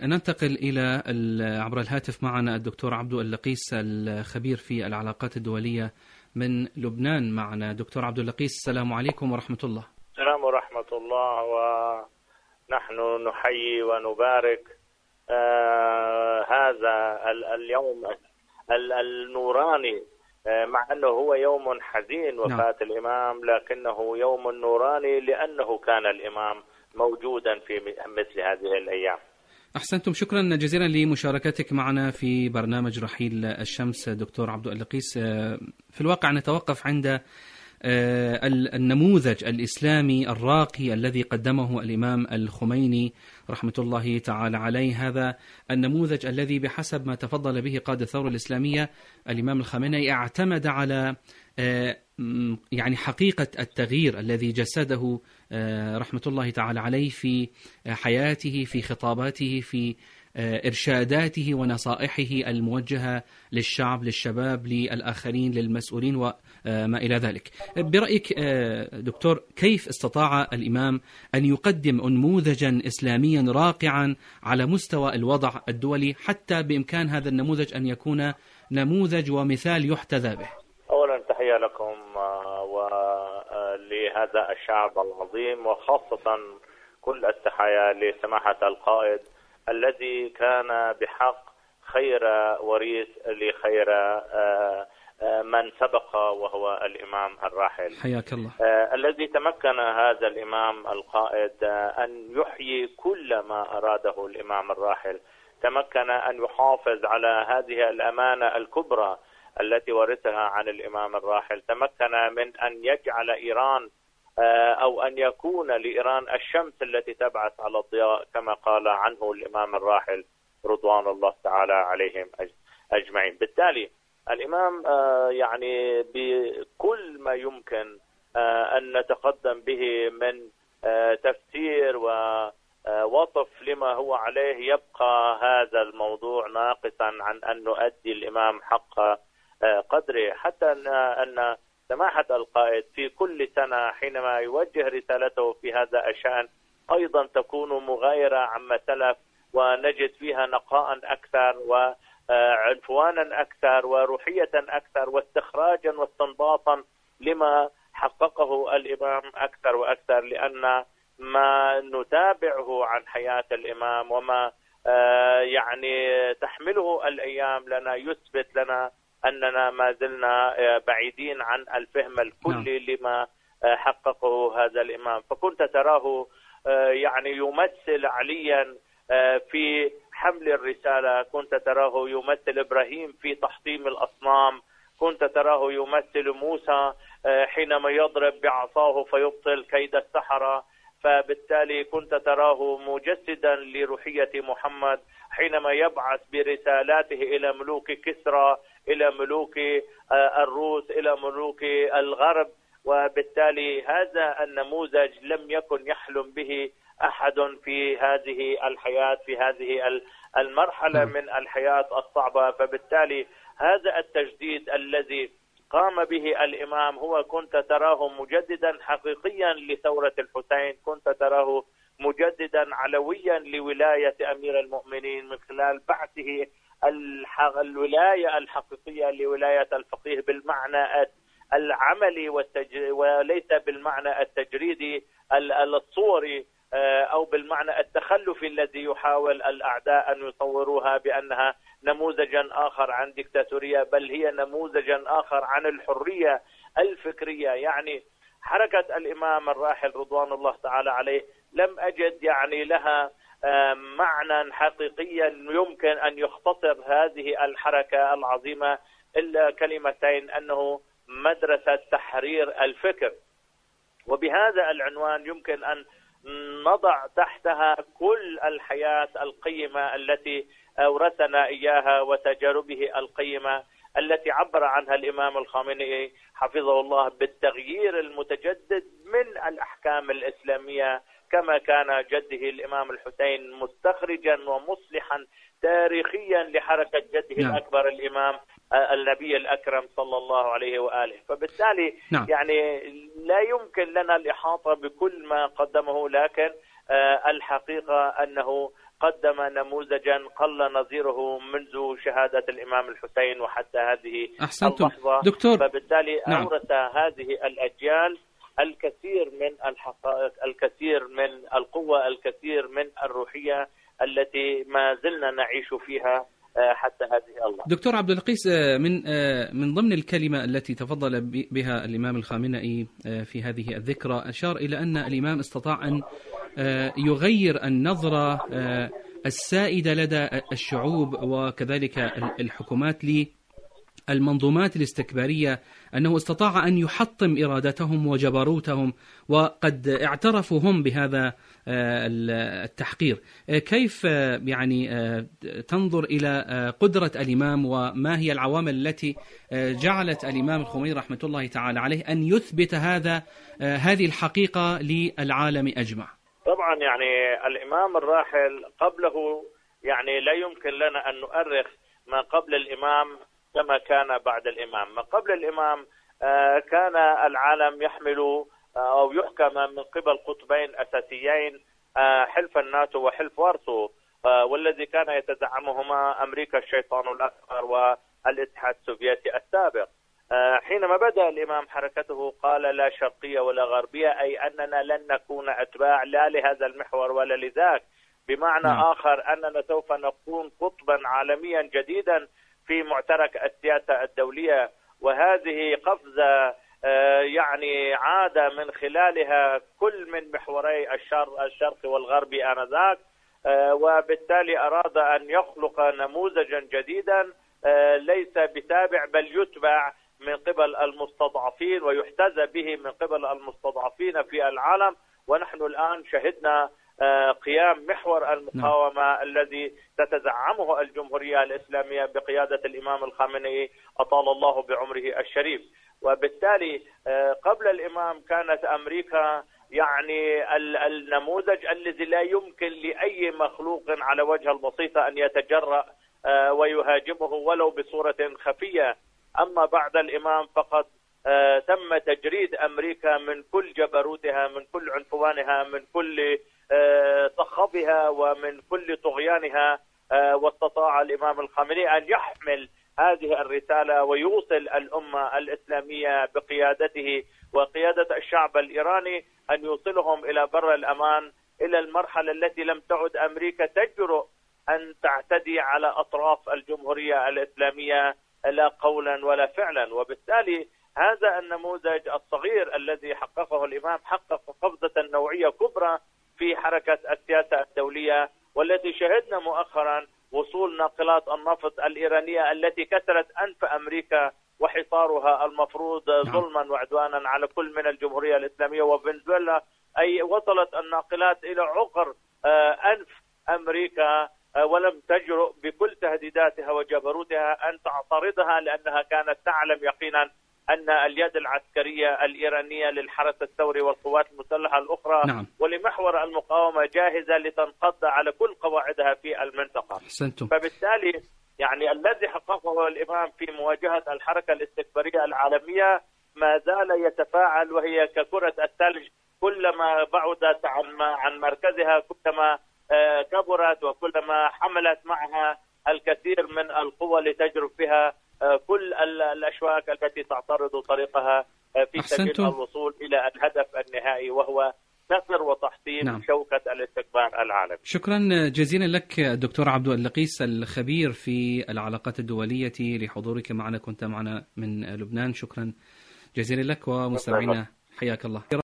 ننتقل إلى عبر الهاتف معنا الدكتور عبدو اللقيس الخبير في العلاقات الدولية من لبنان. معنا دكتور عبدو اللقيس، السلام عليكم ورحمة الله. السلام ورحمة الله، ونحن نحيي ونبارك هذا اليوم النوراني، مع أنه هو يوم حزين وفاة الإمام، لكنه يوم نوراني لأنه كان الإمام موجودا في مثل هذه الأيام. أحسنتم، شكرا جزيلا لمشاركتك معنا في برنامج رحيل الشمس دكتور عبدو اللقيس. في الواقع نتوقف عند النموذج الإسلامي الراقي الذي قدمه الإمام الخميني رحمة الله تعالى عليه. هذا النموذج الذي بحسب ما تفضل به قائد الثورة الإسلامية الإمام الخميني اعتمد على يعني حقيقة التغيير الذي جسده رحمة الله تعالى عليه في حياته، في خطاباته، في إرشاداته ونصائحه الموجهة للشعب، للشباب، للآخرين، للمسؤولين وما إلى ذلك. برأيك دكتور، كيف استطاع الإمام أن يقدم نموذجا إسلاميا راقعا على مستوى الوضع الدولي حتى بإمكان هذا النموذج أن يكون نموذج ومثال يحتذى به؟ أولا تحية لكم ولهذا الشعب العظيم، وخاصة كل التحية لسماحة القائد الذي كان بحق خير وريث لخير من سبق، وهو الإمام الراحل حياك الله، الذي تمكن هذا الإمام القائد أن يحيي كل ما أراده الإمام الراحل. تمكن أن يحافظ على هذه الأمانة الكبرى التي ورثها عن الإمام الراحل. تمكن من أن يجعل إيران أو أن يكون لإيران الشمس التي تبعث على الضياء كما قال عنه الإمام الراحل رضوان الله تعالى عليهم أجمعين. بالتالي الإمام يعني بكل ما يمكن أن نتقدم به من تفسير ووصف لما هو عليه، يبقى هذا الموضوع ناقصا عن أن نؤدي الإمام حق قدره، حتى أن سماحة القائد في كل سنة حينما يوجه رسالته في هذا الشأن أيضا تكون مغايرة عما سلف، ونجد فيها نقاء أكثر وعنفوانا أكثر وروحية أكثر واستخراجا واستنباطا لما حققه الإمام أكثر وأكثر، لأن ما نتابعه عن حياة الإمام وما يعني تحمله الأيام لنا يثبت لنا أننا ما زلنا بعيدين عن الفهم الكلي لما حققه هذا الإمام. فكنت تراه يعني يمثل عليا في حمل الرسالة، كنت تراه يمثل إبراهيم في تحطيم الأصنام، كنت تراه يمثل موسى حينما يضرب بعصاه فيبطل كيد السحرة. فبالتالي كنت تراه مجسدا لروحية محمد حينما يبعث برسالاته إلى ملوك كسرى، إلى ملوك الروس، إلى ملوك الغرب. وبالتالي هذا النموذج لم يكن يحلم به أحد في هذه الحياة، في هذه المرحلة من الحياة الصعبة. فبالتالي هذا التجديد الذي قام به الإمام هو كنت تراه مجددا حقيقيا لثورة الحسين، كنت تراه مجددا علويا لولاية أمير المؤمنين من خلال بعثه الولاية الحقيقية لولاية الفقيه بالمعنى العملي وليس بالمعنى التجريدي الصوري أو بالمعنى التخلفي الذي يحاول الأعداء أن يصوروها بأنها نموذجا آخر عن ديكتاتورية، بل هي نموذجا آخر عن الحرية الفكرية. يعني حركة الإمام الراحل رضوان الله تعالى عليه لم أجد يعني لها معنى حقيقيا يمكن أن يختصر هذه الحركة العظيمة إلا كلمتين، أنه مدرسة تحرير الفكر. وبهذا العنوان يمكن أن نضع تحتها كل الحياة القيمة التي أورثنا إياها وتجاربه القيمة التي عبر عنها الإمام الخامنئي حفظه الله بالتغيير المتجدد من الأحكام الإسلامية، كما كان جده الإمام الحسين مستخرجا ومصلحا تاريخيا لحركة جده الأكبر الإمام النبي الأكرم صلى الله عليه وآله. فبالتالي يعني لا يمكن لنا الإحاطة بكل ما قدمه، لكن الحقيقة أنه قدم نموذجا قل نظيره منذ شهادة الإمام الحسين وحتى هذه اللحظة. دكتور. فبالتالي نعم. أورث هذه الأجيال الكثير من الحقائق، الكثير من القوة، الكثير من الروحية التي ما زلنا نعيش فيها حتى هذه اللحظة. دكتور عبد اللقيس، من ضمن الكلمة التي تفضل بها الإمام الخامنئي في هذه الذكرى أشار إلى أن الإمام استطاع أن يغير النظرة السائدة لدى الشعوب وكذلك الحكومات للمنظومات الاستكبارية، أنه استطاع أن يحطم إرادتهم وجبروتهم، وقد اعترفوا هم بهذا التحقير. كيف يعني تنظر إلى قدرة الإمام، وما هي العوامل التي جعلت الإمام الخميني رحمة الله تعالى عليه أن يثبت هذه الحقيقة للعالم أجمع؟ طبعا يعني الإمام الراحل قبله يعني لا يمكن لنا أن نؤرخ ما قبل الإمام كما كان بعد الإمام. ما قبل الإمام كان العالم يحمل أو يحكم من قبل قطبين أساسيين، حلف الناتو وحلف وارسو، والذي كان يتزعمهما أمريكا الشيطان الأكبر والاتحاد السوفيتي السابق. حينما بدأ الإمام حركته قال لا شرقية ولا غربية، أي أننا لن نكون أتباع لا لهذا المحور ولا لذاك، بمعنى آخر أننا سوف نكون قطبا عالميا جديدا في معترك السياسة الدولية. وهذه قفزة يعني عاد من خلالها كل من محوري الشرق والغربي آنذاك، وبالتالي أراد أن يخلق نموذجا جديدا ليس بتابع بل يتبع من قبل المستضعفين ويحتذى به من قبل المستضعفين في العالم. ونحن الآن شهدنا قيام محور المقاومة الذي تتزعمه الجمهورية الإسلامية بقيادة الإمام الخامنئي أطال الله بعمره الشريف. وبالتالي قبل الإمام كانت أمريكا يعني النموذج الذي لا يمكن لأي مخلوق على وجه البسيطة أن يتجرأ ويهاجمه ولو بصورة خفية. أما بعد الإمام فقد تم تجريد أمريكا من كل جبروتها، من كل عنفوانها، من كل صخبها ومن كل طغيانها، واستطاع الإمام الخامنئي أن يحمل هذه الرسالة ويوصل الأمة الإسلامية بقيادته وقيادة الشعب الإيراني أن يوصلهم إلى بر الأمان، إلى المرحلة التي لم تعد أمريكا تجرؤ أن تعتدي على أطراف الجمهورية الإسلامية لا قولا ولا فعلا. وبالتالي هذا النموذج الصغير الذي حققه الإمام حقق قفزة نوعية كبرى في حركة السياسة الدولية، والتي شهدنا مؤخرا وصول ناقلات النفط الإيرانية التي كسرت أنف أمريكا وحصارها المفروض ظلما وعدوانا على كل من الجمهورية الإسلامية وفنزويلا، أي وصلت الناقلات إلى عقر أنف أمريكا ولم تجرؤ بكل تهديداتها وجبروتها أن تعترضها، لأنها كانت تعلم يقينا أن اليد العسكرية الإيرانية للحرس الثوري والقوات المسلحة الأخرى ولمحور المقاومة جاهزة لتنقض على كل قواعدها في المنطقة. فبالتالي يعني الذي حققه الإمام في مواجهة الحركة الاستكبارية العالمية ما زال يتفاعل، وهي ككرة الثلج، كلما بعدت عن مركزها كلما كبرت وكلما حملت معها الكثير من القوى لتجرب بها كل الأشواك التي تعترض طريقها في سبيل الوصول إلى الهدف النهائي، وهو نصر وتحطيم شوكة الاستكبار العالمي. شكرا جزيلا لك دكتور عبد اللقيس الخبير في العلاقات الدولية لحضورك معنا، كنت معنا من لبنان. شكرا جزيلا لك ومستمعينا حياك الله.